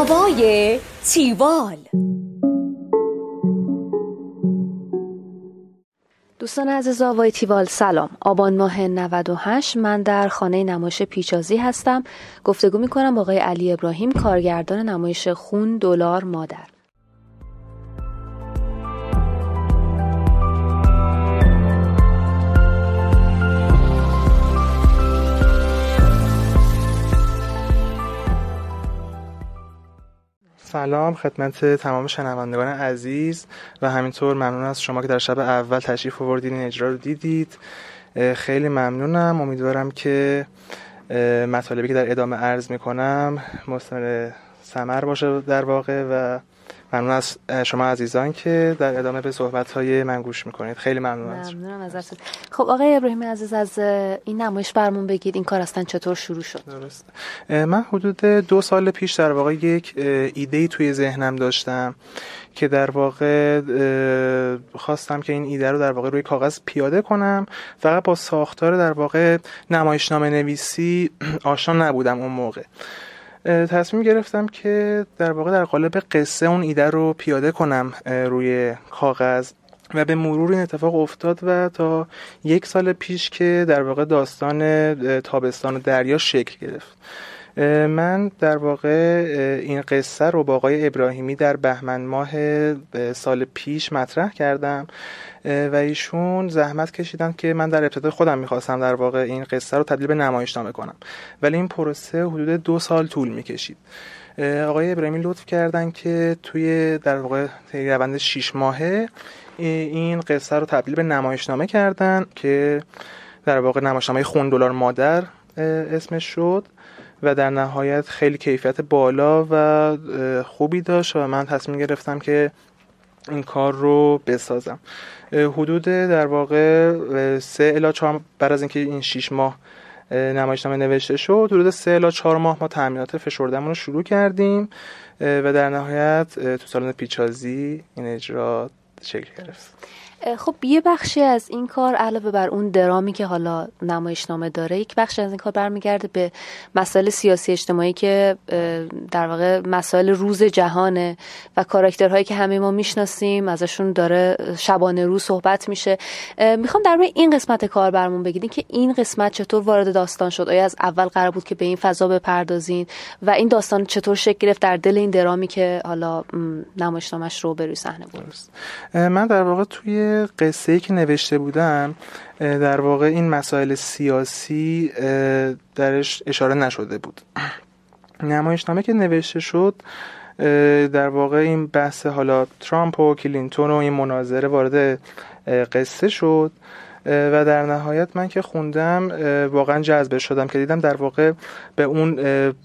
آوای تیوال. دوستان عزیز آوای تیوال سلام. آبان ماه 98 من در خانه نمایش پیچازی هستم. گفتگو میکنم با آقای علی ابراهیم، کارگردان نمایش خون دلار مادر. سلام خدمت تمام شنوندگان عزیز و همینطور ممنون از شما که در شب اول تشریف آوردین این اجرا رو دیدید. خیلی ممنونم. امیدوارم که مطالبی که در ادامه عرض میکنم مثمر ثمر باشه در واقع و ممنون از شما عزیزان که در ادامه به صحبت‌های من گوش میکنید. خیلی ممنونم ازتون. خب آقای ابراهیم عزیز، از این نمایش برمون بگید این کار اصلا چطور شروع شد؟ درست. من حدود 2 سال پیش در واقع یک ایده‌ای توی ذهنم داشتم که در واقع خواستم که این ایده رو در واقع روی کاغذ پیاده کنم. فقط با ساختار در واقع نمایشنامه نویسی آشنا نبودم اون موقع. تصمیم گرفتم که در واقع در قالب قصه اون ایده رو پیاده کنم روی کاغذ و به مرور این اتفاق افتاد و تا 1 سال پیش که در واقع داستان تابستان و دریا شکل گرفت. من در واقع این قصه رو با آقای ابراهیمی در بهمن ماه سال پیش مطرح کردم و ایشون زحمت کشیدن که من در ابتدا خودم میخواستم در واقع این قصه رو تبدیل به نمایشنامه کنم، ولی این پروسه حدود 2 سال طول میکشید. آقای ابراهیمی لطف کردن که توی در واقع روند 6 ماهه این قصه رو تبدیل به نمایشنامه کردن که در واقع نمایشنامه خون دلار مادر اسمش شد و در نهایت خیلی کیفیت بالا و خوبی داشت و من تصمیم گرفتم که این کار رو بسازم. حدود در واقع 3 الی 4 بعد از اینکه این 6 ماه نمایشنامه نوشته شد، حدود 3 الی 4 ماه ما تمرینات فشرده‌مون رو شروع کردیم و در نهایت تو سالن پیچازی این اجرا شکل گرفت. خب یه بخشی از این کار علاوه بر اون درامی که حالا نمایشنامه داره، یک بخشی از این کار برمیگرده به مسائل سیاسی اجتماعی که در واقع مسائل روز جهانه و کاراکترهایی که همه ما میشناسیم ازشون داره شبانه روز صحبت میشه. میخوام در مورد این قسمت کار برامون بگید که این قسمت چطور وارد داستان شد؟ آیا از اول قرار بود که به این فضا بپردازین و این داستان چطور شکل گرفت در دل این درامی که حالا نمایشنامه‌اش رو به روی صحنه بود؟ من در واقع توی قصه‌ای که نوشته بودم در واقع این مسائل سیاسی درش اشاره نشده بود. نمایشنامه که نوشته شد در واقع این بحث حالا ترامپ و کلینتون و این مناظره وارد قصه شد و در نهایت من که خوندم واقعا جذب شدم که دیدم در واقع به اون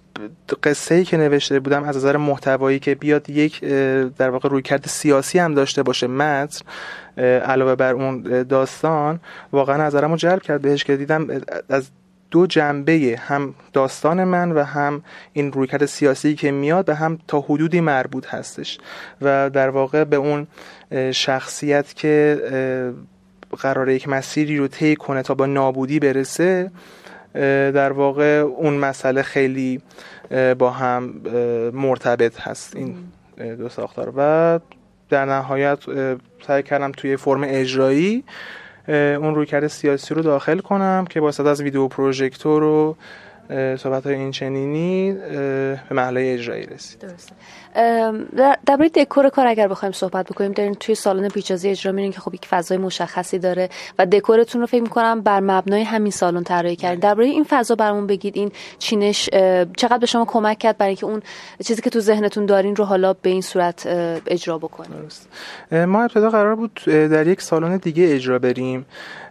قصه‌ای که نوشته بودم از نظر محتوایی که بیاد یک در واقع رویکرد سیاسی هم داشته باشه متن علاوه بر اون داستان، واقعا نظرمو جلب کرد بهش که دیدم از 2 جنبه هم داستان من و هم این رویکرد سیاسی که میاد به هم تا حدودی مربوط هستش و در واقع به اون شخصیت که قراره یک مسیری رو طی کنه تا با نابودی برسه، در واقع اون مسئله خیلی با هم مرتبط هست این 2 ساختار و در نهایت سعی کردم توی فرم اجرایی اون رویکرد سیاسی رو داخل کنم که با استفاده از ویدیو پروژکتور و صحبت‌های این چنینی به مرحله اجرایی رسید. درسته. درباره دکور کار اگر بخوایم صحبت بکنیم، دارین توی سالن پیچازی اجرا می‌رین که خب یک فضای مشخصی داره و دکورتون رو فکر می‌کنم بر مبنای همین سالن طراحی کردین. درباره این فضا برامون بگید، این چینش چقدر به شما کمک کرد برای اینکه اون چیزی که تو ذهنتون دارین رو حالا به این صورت اجرا بکنید؟ درست. ما ابتدا قرار بود در یک سالن دیگه اجرا بریم،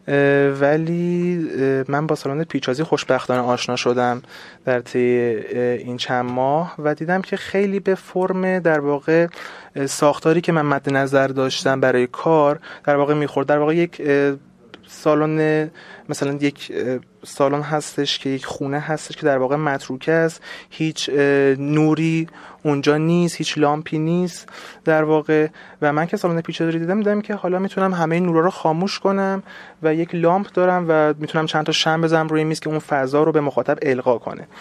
ولی من با سالن پیچازی خوشبختانه آشنا شدم در طی این چند ماه و دیدم که خیلی به فرم در واقع ساختاری که من مد نظر داشتم برای کار در واقع میخورد. در واقع یک سالن، مثلا یک سالن هستش که یک خونه هستش که در واقع متروکه است، هیچ نوری اونجا نیست، هیچ لامپی نیست در واقع. و من که سالن پیچازی دیدم که حالا میتونم همه نورا رو خاموش کنم و یک لامپ دارم و میتونم چند تا شمع بزنم روی میز که اون فضا رو به مخاطب القا کنه.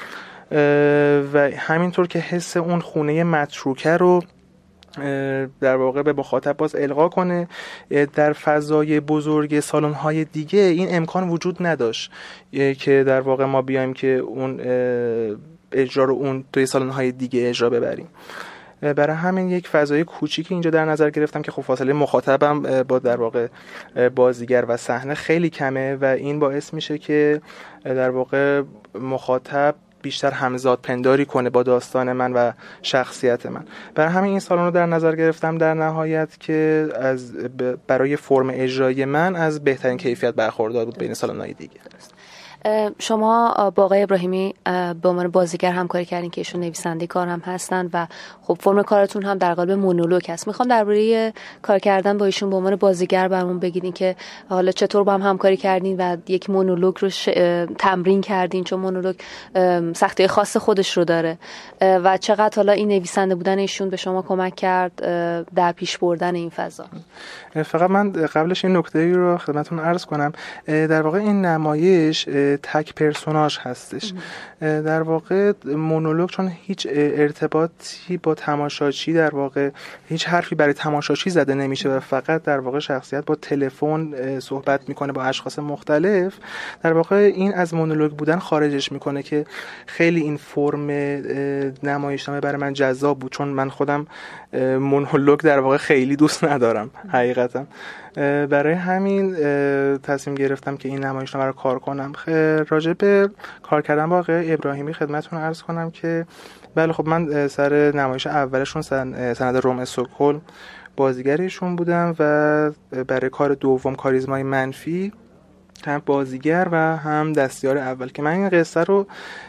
و همینطور که حس اون خونه متروکه رو در واقع به مخاطب باز القا کنه. در فضای بزرگ سالن‌های دیگه این امکان وجود نداشت که در واقع ما بیایم که اون اجرا رو اون توی سالن‌های دیگه اجرا ببریم. برای همین یک فضای کوچیکی اینجا در نظر گرفتم که خب فاصله مخاطبم با در واقع بازیگر و صحنه خیلی کمه و این باعث میشه که در واقع مخاطب بیشتر همزاد پنداری کنه با داستان من و شخصیت من. برای همین این سالن رو در نظر گرفتم در نهایت که برای فرم اجرایی من از بهترین کیفیت برخوردار بود بین سالن‌های دیگه. شما با آقای ابراهیمی به عنوان بازیگر همکاری کردین که ایشون نویسنده کار هم هستن و خب فرم کارتون هم در قالب مونولوگ هست. میخوام درباره کار کردن با ایشون به عنوان بازیگر برامون بگین که حالا چطور با هم همکاری کردین و یک مونولوگ رو تمرین کردین، چون مونولوگ سختی خاص خودش رو داره و چقدر حالا این نویسنده بودن ایشون به شما کمک کرد در پیش بردن این فضا. فقط من قبلش این نکته رو خدمتتون عرض کنم. در واقع این نمایش تک پرسوناژ هستش. در واقع مونولوگ چون هیچ ارتباطی با تماشاچی در واقع هیچ حرفی برای تماشاچی زده نمیشه و فقط در واقع شخصیت با تلفن صحبت میکنه با اشخاص مختلف، در واقع این از مونولوگ بودن خارجش میکنه که خیلی این فرم نمایشنامه برای من جذاب بود، چون من خودم مونولوگ در واقع خیلی دوست ندارم حقیقتا. برای همین تصمیم گرفتم که این نمایشنامه رو کار کنم. راجع به کار کردن با آقای ابراهیمی خدمتتون عرض کنم که بله خب من سر نمایش اولشون سند رم استکهلم بازیگرشون بودم و برای کار دوم کاریزمای منفی هم بازیگر و هم دستیار اول که من این قصه رو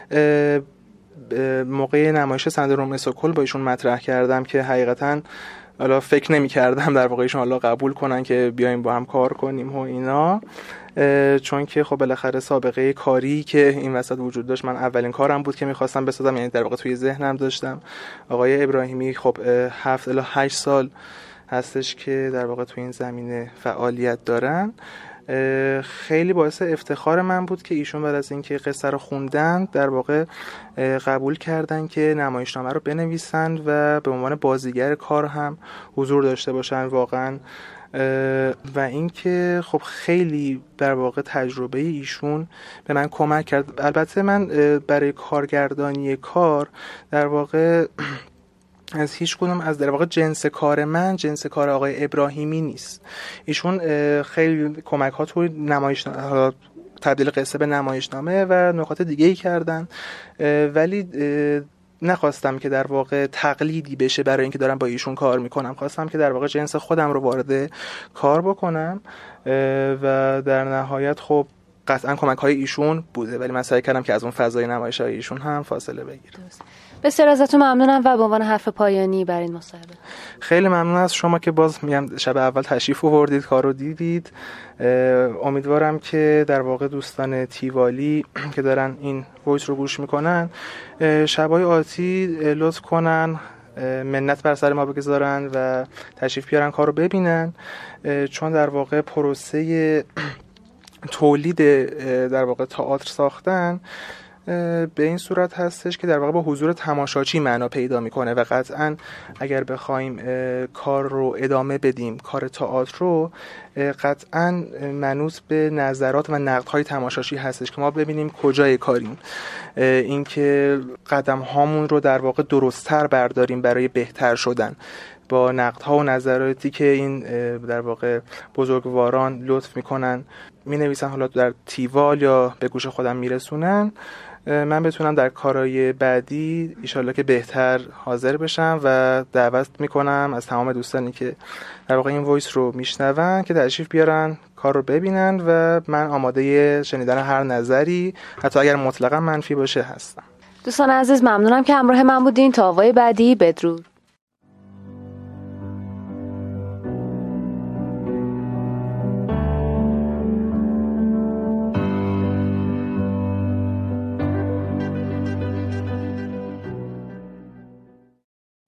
موقع نمایش سند رم استکهلم با ایشون مطرح کردم که حقیقتاً حالا فکر نمی کردم در واقع ایشون حالا قبول کنن که بیایم با هم کار کنیم و اینا، چون که خب بالاخره سابقه کاری که این وسط وجود داشت من اولین کارم بود که میخواستم بسازم، یعنی در واقع توی ذهنم داشتم. آقای ابراهیمی خب 7 الی 8 سال هستش که در واقع توی این زمینه فعالیت دارن. خیلی باعث افتخار من بود که ایشون بعد از اینکه قصه رو خوندن در واقع قبول کردن که نمایشنامه رو بنویسن و به عنوان بازیگر کار هم حضور داشته باشن واقعا. و اینکه خب خیلی در واقع تجربه ایشون به من کمک کرد. البته من برای کارگردانی کار در واقع از هیچ کدوم از در واقع جنس کار من جنس کار آقای ابراهیمی نیست. ایشون خیلی کمک ها توی نمایشنامه، تبدیل قصه به نمایشنامه و نکات دیگه ای کردن، ولی نخواستم که در واقع تقلیدی بشه برای اینکه دارم با ایشون کار میکنم. خواستم که در واقع جنس خودم رو وارد کار بکنم و در نهایت خب قطعا کمک های ایشون بوده، ولی من سعی کردم که از اون فضای نمایش های ایشون هم فاصله بگیرم. بسیار ازتون ممنونم و به عنوان حرف پایانی برای این مصاحبه خیلی ممنون از شما که باز میگم شب اول تشریف آوردید، کار رو دیدید. امیدوارم که در واقع دوستان تیوالی که دارن این وایس رو گوش میکنن شبای آتی لطف کنن، منت بر سر ما بگذارن و تشریف بیارن کار رو ببینن، چون در واقع پروسه تولید در واقع تئاتر ساختن به این صورت هستش که در واقع با حضور تماشاچی معنا پیدا میکنه و قطعا اگر بخوایم کار رو ادامه بدیم، کار تئاتر رو، قطعا منوط به نظرات و نقدهای تماشاچی هستش که ما ببینیم کجای کاریم، اینکه قدم هامون رو در واقع درست‌تر برداریم برای بهتر شدن با نقدها و نظراتی که این در واقع بزرگواران لطف میکنن مینویسن، حالا در تیوال یا به گوش خودم میرسونن، من بتونم در کارهای بعدی ایشالله که بهتر حاضر بشم و دعوت میکنم از تمام دوستانی که در واقع این وایس رو میشنون که تشریف بیارن کار رو ببینن و من آماده شنیدن هر نظری حتی اگر مطلقا منفی باشه هستم. دوستان عزیز ممنونم که همراه من بودین. تا آوای بعدی، بدرود.